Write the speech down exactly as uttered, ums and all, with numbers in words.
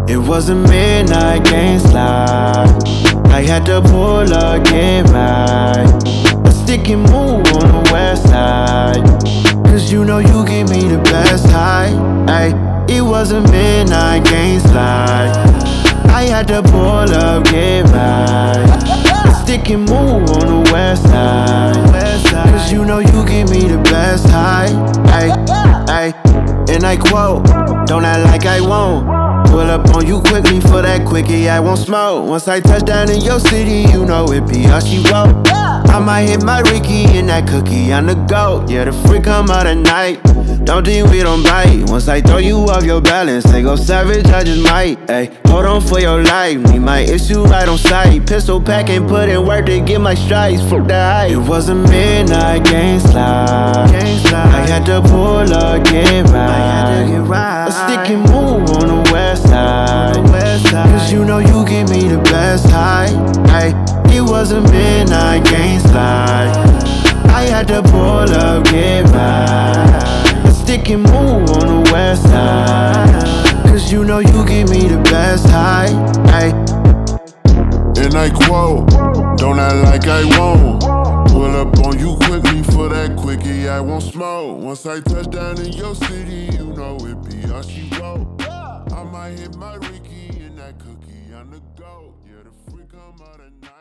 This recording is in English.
It was a midnight game slide. I had to pull up, get right. A stick and move on the west side. Cause you know you give me the best high. Ay, it was a midnight game slide. I had to pull up, get right. A stick and move on the west side. Cause you know you give me the best high. Ay, ay, and I quote, don't act like I won't. Pull up on you quickly for that quickie, I won't smoke. Once I touch down in your city, you know it be all she wrote. I might hit my Ricky in that cookie on the go. Yeah, the freak come out at night. Don't think we don't bite. Once I throw you off your balance, they go savage, I just might. Ay, hold on for your life, need my issue right on sight. Pistol pack and put in work to get my stripes, fuck the hype. It was a midnight game slide. I had to pull up, get right. A stick and move on the west side. Cause you know you give me the best high. Ay, it was a midnight game slide. I had to pull up, get right. A stick and move on the west side. Cause you know you give me the best high. Ay. And I quote, don't act like I won't. Pull up on you quickly for that quickie, I won't smoke. Once I touch down in your city, you know it be all she wrote. I might hit my Ricky in that cookie on the go. Yeah, the freak come out at night.